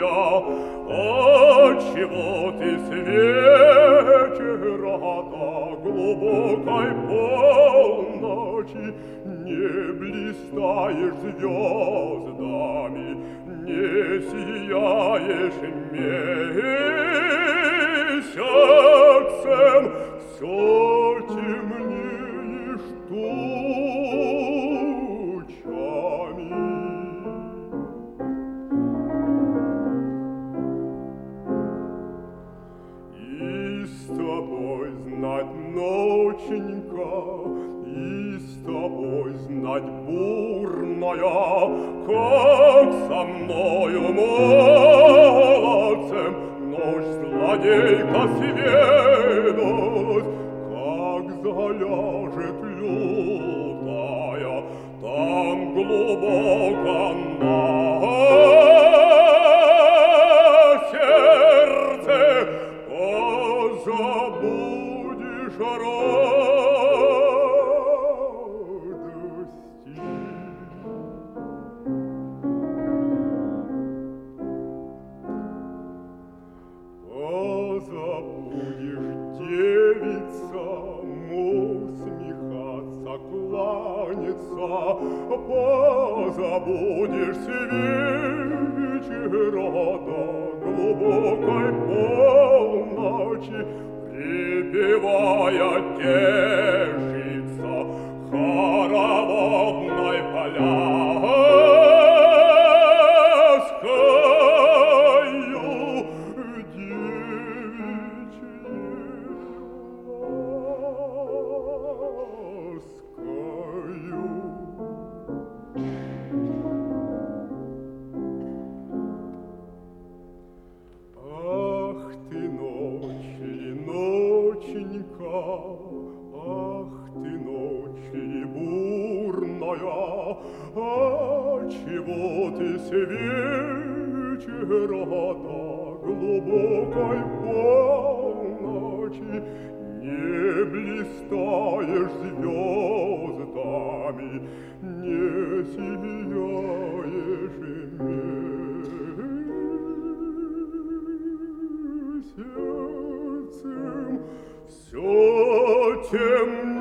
Отчего ты с вечера до глубокой полночи не блистаешь звездами, не сияешь месяцем, все темнеешь тучами. И с тобой знать, ноченька, и с тобой знать бурная, как со мною молодцем ночь злодейка сведалась, как заляжет лютая, там глубоко на сердце позабудешь радости. Позабудешь, девица, усмехаться, кланяться, позабудешь с вечера до глубокой полночи, припевая тешиться хороводной пляскою Ах ты, ночь ли, ноченька, ах ты, ночь ли бурная, отчего ты с вечера до глубокой полночи не блистаешь звездами, не сияешь месяцем, все темнее